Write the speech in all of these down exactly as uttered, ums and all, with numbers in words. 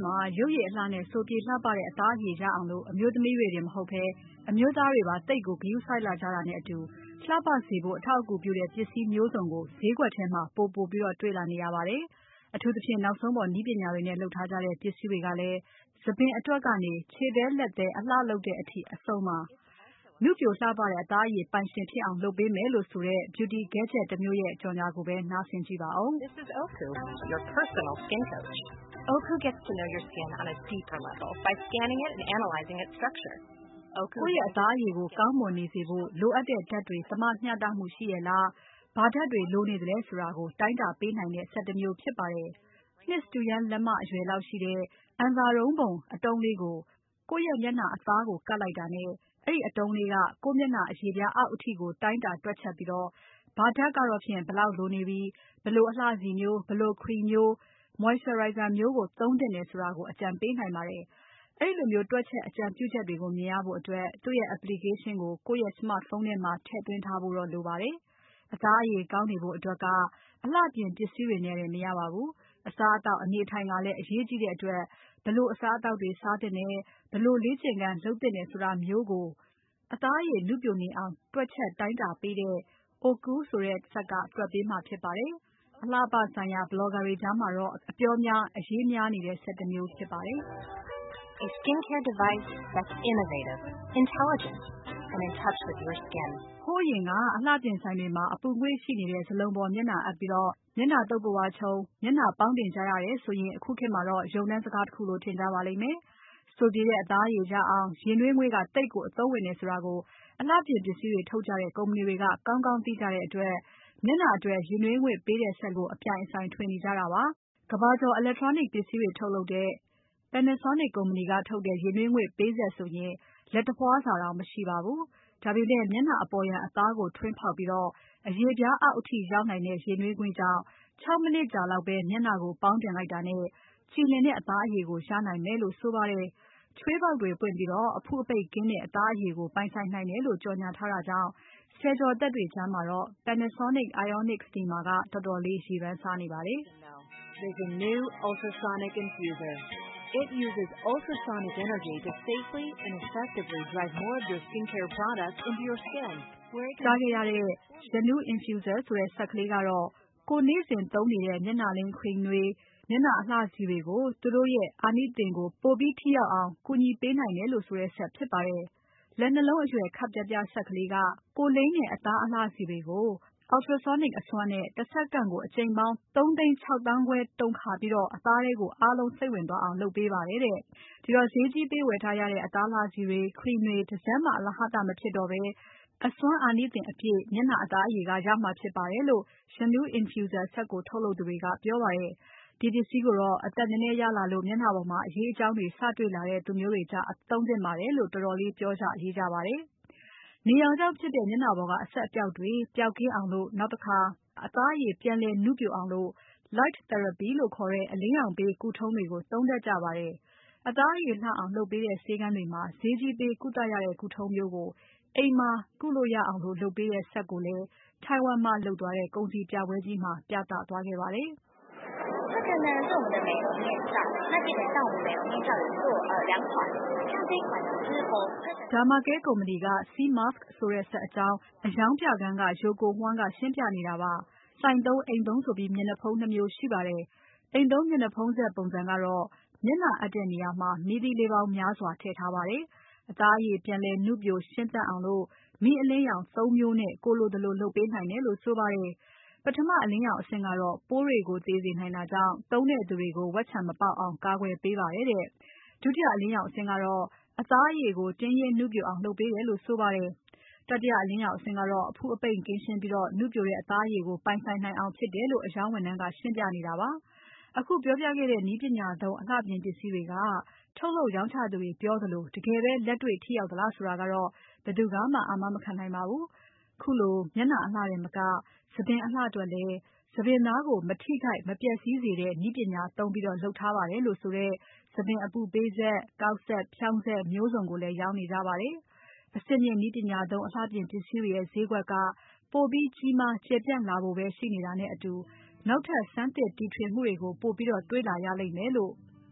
မှာရုပ်ရည်အလှနဲ့ဆိုပြေလှပတဲ့အသားအရည်ရအောင်လို့အမျိုးသမီးတွေတင်မဟုတ်ဘဲအမျိုးသားတွေပါတိတ်ကိုဂရုစိုက်လာကြတာနဲ့အတူလှပစေဖို့အထောက်အကူပြုတဲ့ပစ္စည်းမျိုးစုံကိုဈေးကွက်ထဲမှာပိုပိုပြီးတော့တွေ့လာနေရပါတယ်။အထူးသဖြင့်နောက်ဆုံးပေါ်နည်းပညာတွေနဲ့လုပ်ထားကြတဲ့ပစ္စည်းတွေကလည်းသပင်အတွက်ကနေခြေသေးလက်သေးအလှလုပ်တဲ့အထိအဆုံးပါ။နုပြိုလှပတဲ့အသားအရည်ပိုင်ရှင်ဖြစ်အောင်လုပ်ပေးမယ်လို့ဆိုတဲ့ beauty gadget တစ်မျိုးရဲ့ကြော်ညာကိုပဲနားဆင်ကြည့်ပါဦး This is Oku, your personal skin coach. Oku gets to know your skin on a deeper level by scanning it and analyzing its structure. Oku ကိုယ့်ရဲ့အသားအရည်ကိုကောင်းမွန်နေစေဖို့လိုအပ်တဲ့ဓာတ်တွေသမမျှတမှုရှိရဲ့လားဘာဓာတ်တွေလိုနေတယ်ဆိုတာကိုတိုင်းတာပေးနိုင်တဲ့စက်တစ်မျိုးဖြစ်ပါတယ်။နှစ်တူရန်လက်မအရွယ်လောက်ရှိတဲ့အန်စာရုံးပုံအတုံးလေးကိုကိုယ့်ရဲ့မျက်နှာအသားကိုကတ်လိုက်တာနဲ့အဲ့ဒီအတုံးလေးကကိုယ့်မျက်နှာအရည်ပြားအောက်အထိကိုတိုင်းတာတွက်ချက်ပြီးတော့ဘာဓာတ်ကတော့ဖြင့်ဘယ်လောက်လိုနေပြီဘယ်လိုအလှစီမျိုးဘယ်လို cream မျိုး moisturizer မျိုးကိုသုံးသင့်တယ်ဆိုတာကိုအကြံပေးနိုင်ပါတယ်။အဲ့ဒီလိုမျိုးတွက်ချက်အကြံပြုချက်တွေကိုမြင်ရဖို့အတွက်သူ့ရဲ့ application ကိုကိုယ့်ရဲ့ smartphone ထဲမှာထည့်သွင်းထားဖို့တော့လိုပါတယ်။အသားအရည်ကောင်းနေဖို့အတွက်ကအလှပြင်ပစ္စည်းတွေနဲ့လည်းမရပါဘူး။အစားအသောက်အနေအထိုင်ကလည်းအရေးကြီးတဲ့အတွက်ဘယ်လိုအစားအသောက်တွေစားသင့်တယ်ဘယ်လိုလေ့ကျင့်ခန်းလုပ်သင့်တယ်ဆိုတာမျိုးကိုအသားအရည်နုပြိုနေအောင်တွက်ချက်တိုင်းတာပေးတဲ့ Oku ဆိုတဲ့စက်ကတွက်ပေးမှာဖြစ်ပါတယ်။အလှပဆိုင်ရာ blogger တွေကြားမှာတော့အပြောများအရေးများနေတဲ့စက်တစ်မျိုးဖြစ်ပါတယ်။ A skincare device that's innovative, intelligent, and in touch with your skin. ဟိုးရင်ကအလှပြင်ဆိုင်တွေမှာအပူငွေ့ရှိနေတဲ့ဇလုံးပေါ်မျက်နှာအပ်ပြီးတော့မျက်နှာတုပ်ကွာချုံမျက်နှာပေါင်းတင်ကြရတယ်ဆိုရင်အခုခေတ်မှာတော့ယုံနှန်းစကားတစ်ခုလို့ထင်ကြပါလိမ့်မယ်။ဆိုပြေတဲ့အသားအရည်ရအောင်ရင်နှွေးငွေ့ကတိတ်ကိုအသုံးဝင်နေဆိုတာကိုအလှပြင်ပစ္စည်းတွေထုတ်ကြတဲ့ကုမ္ပဏီတွေကကောင်းကောင်းသိကြတဲ့အတွက်မျက်နှာအတွက်ရင်နှွေးငွေ့ပေးတဲ့စက်ကိုအပြိုင်အဆိုင်ထွင်နေကြတာပါ။ကမ္ဘာကျော် electronic ပစ္စည်းတွေထုတ်လုပ်တဲ့ Panasonic ကုမ္ပဏီကထုတ်တဲ့ရင်နှွေးငွေ့ပေးစက်ဆိုရင်လက်တဖွားစာတောင်မရှိပါဘူး။ဒါပေမဲ့မျက်နှာအပေါ်ယံအသားကိုထွင်းဖောက်ပြီးတော့အရည်ပြားအောက်အထိရောက်နိုင်တဲ့ရင်နှွေးငွေ့ကြောင့်၆မိနစ်ကြာလောက်ပဲမျက်နှာကိုပေါင်းတင်လိုက်တာနဲ့ကြည်လင်တဲ့အသားအရည်ကိုရနိုင်မယ်လို့ဆိုပါတယ်။ချွေးပေါက်တွေပွင့်ပြီးတော့အဖုအပိတ်ကင်းတဲ့အသားအရည်ကိုပိုင်ဆိုင်နိုင်တယ်လို့ကြော်ညာထားတာကြောင့်ဆယ်ကျော်သက်တွေကြားမှာတော့ Panasonic Ionic Steamer ကတော်တော်လေးရေပန်းစားနေပါတယ်။ There's a new ultrasonic infuser. It uses ultrasonic energy to safely and effectively drive more of your skincare products into your skin. ကြားခဲ့ရတဲ့ Yanu Infuser ဆိုတဲ့စက်ကလေးကတော့ကိုနေ့စဉ်သုံးနေတဲ့မျက်နှာလင်း cream တွေမျက်နှာအလှစီတွေကိုသူတို့ရဲ့အာနိသင်ကိုပိုပြီးထိရောက်အောင်ကူညီပေးနိုင်တယ်လို့ဆိုတဲ့စက်ဖြစ်ပါတယ်။လက်နှလုံးအရွယ်ခပ်ပြပြစက်ကလေးကကိုလိမ့်တဲ့အသားအလှစီတွေကို ultrasonic အစွမ်းနဲ့တစ်စက္ကန့်ကိုအကြိမ်ပေါင်းသုံးသိန်းခြောက်သောင်းခွဲတုန်ခါပြီးတော့အသားထဲကိုအားလုံးစိတ်ဝင်သွားအောင်လုပ်ပေးပါတယ်တဲ့။ဒီတော့ဈေးကြီးပေးဝယ်ထားရတဲ့အသားလှစီတွေ cream တွေတစ်စက်မှအလဟတမဖြစ်တော့ဘဲအစွမ်းအာနိသင်အပြည့်မျက်နှာအသားအရည်ကရမှာဖြစ်ပါတယ်လို့ Yanu Infuser စက်ကိုထုတ်လုပ်သူတွေကပြောပါတယ်။ဒီပစ္စည်းကိုတော့အသက်နည်းနည်းရလာလို့မျက်နှာပေါ်မှာအရေးအကြောင်းတွေစတွေ့လာတဲ့သူမျိုးတွေကြားအသုံးသင့်ပါတယ်လို့တော်တော်လေးပြောကြရေးကြပါတယ်။နေရောင်ခြောက်ဖြစ်တဲ့မျက်နှာပေါ်ကအဆက်အပြောက်တွေပျောက်ကင်းအောင်လို့နောက်တစ်ခါအသားအရည်ပြန်လည်နုပြိုအောင်လို့ light therapy လို့ခေါ်တဲ့အလင်းရောင်ပေးကုထုံးတွေကိုသုံးတတ်ကြပါတယ်။အသားအရည်လှအောင်လုပ်ပေးတဲ့ဆေးခန်းတွေမှာဈေးကြီးပေးကုသရတဲ့ကုထုံးမျိုးကိုအိမ်မှာကုလို့ရအောင်လို့လုပ်ပေးတဲ့စက်ကိုလည်းထိုင်ဝမ်မှာလုပ်သွားတဲ့ကုန်စည်ပြပွဲကြီးမှာပြသသွားခဲ့ပါတယ်။这个呢是我们的美容面罩，那基本上我们美容面罩有做呃两款，像这一款呢是哦。 Dermacare ကုမ္ပဏီက C mask ဆိုတဲ့စက်အကြောင်းအယောင်ပြခန်းက Yoko Huang ကရှင်းပြနေတာပါ။ဆိုင်သုံးအိမ်သုံးဆိုပြီးမျက်နှာဖုံးနှစ်မျိုးရှိပါတယ်။အိမ်သုံးမျက်နှာဖုံးစက်ပုံစံကတော့မျက်နှာအပ်တဲ့နေရာမှာမီးသီးလေးပေါင်းများစွာထည့်ထားပါတယ်။အသားအရည်ပြန်လည်နုပြိုရှင်းသန့်အောင်လို့မီးအလင်းရောင်သုံးမျိုးနဲ့ကိုလိုသလိုလုပ်ပေးနိုင်တယ်လို့ဆိုပါတယ်။ပထမအလင်းရောင်အဆင့်ကတော့ပိုးတွေကိုသေစေနိုင်တာကြောင့်သုံးတဲ့သူတွေကိုဝက်ချံမပေါက်အောင်ကာကွယ်ပေးပါတယ်တဲ့။ဒုတိယအလင်းရောင်အဆင့်ကတော့အသားအရည်ကိုတင်းရင်းနုပြိုအောင်လုပ်ပေးတယ်လို့ဆိုပါတယ်။တတိယအလင်းရောင်အဆင့်ကတော့အဖုအပိတ်ကင်းရှင်းပြီးတော့နုပြိုတဲ့အသားအရည်ကိုပိုင်ဆိုင်နိုင်အောင်ဖြစ်တယ်လို့အယောင်းဝန်ထမ်းကရှင်းပြနေတာပါ။အခုပြောပြခဲ့တဲ့နည်းပညာသုံးအလှပြင်ပစ္စည်းတွေကထုတ်လုပ်ရောင်းချသူတွေပြောသလိုတကယ်ပဲလက်တွေ့ထိရောက်သလားဆိုတာကတော့ဘယ်သူကမှအာမမခံနိုင်ပါဘူး။ခုလိုမျက်နှာအလှတယ်မကသပင်အလှအတွက်လည်းသပင်သားကိုမထိခိုက်မပျက်စီးစေတဲ့နည်းပညာသုံးပြီးတော့လုပ်ထားပါတယ်လို့ဆိုတဲ့သပင်အပူပေးဆက်၊ကောက်ဆက်၊ဖြောင်းဆက်မျိုးစုံကိုလည်းရောင်းနေကြပါတယ်။အဆင့်မြင့်နည်းပညာသုံးအလှပြင်ပစ္စည်းတွေရဲ့ဈေးကွက်ကပိုပြီးကြီးမားကျယ်ပြန့်လာဖို့ပဲရှိနေတာနဲ့အတူနောက်ထပ်ဆန်းသစ်တီထွင်မှုတွေကိုပိုပြီးတော့တွေ့လာရလိမ့်မယ်လို့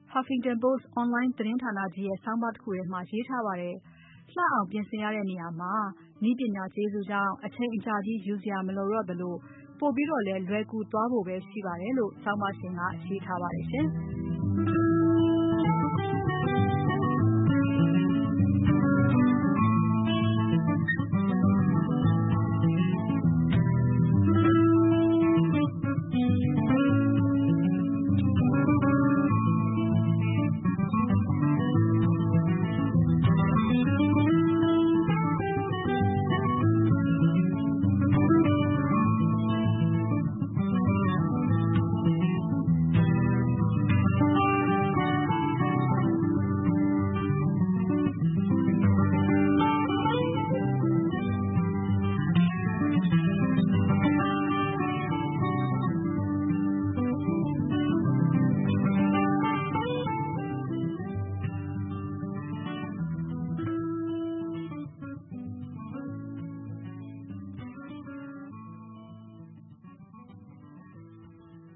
Huffington Post online သတင်းဌာနကြီးရဲ့ဆောင်းပါးတခုထဲမှာရေးထားပါတယ်။လှအောင်ပြင်ဆင်ရတဲ့နေရာမှာနည်းပညာကျေးဇူးကြောင့်အချိန်အကြာကြီးယူစရာမလိုတော့သလိုပိုပြီးတော့လည်းလွယ်ကူသွားဖို့ပဲရှိပါတယ်လို့ဆောင်းပါးရှင်ကရေးထားပါတယ်ရှင်။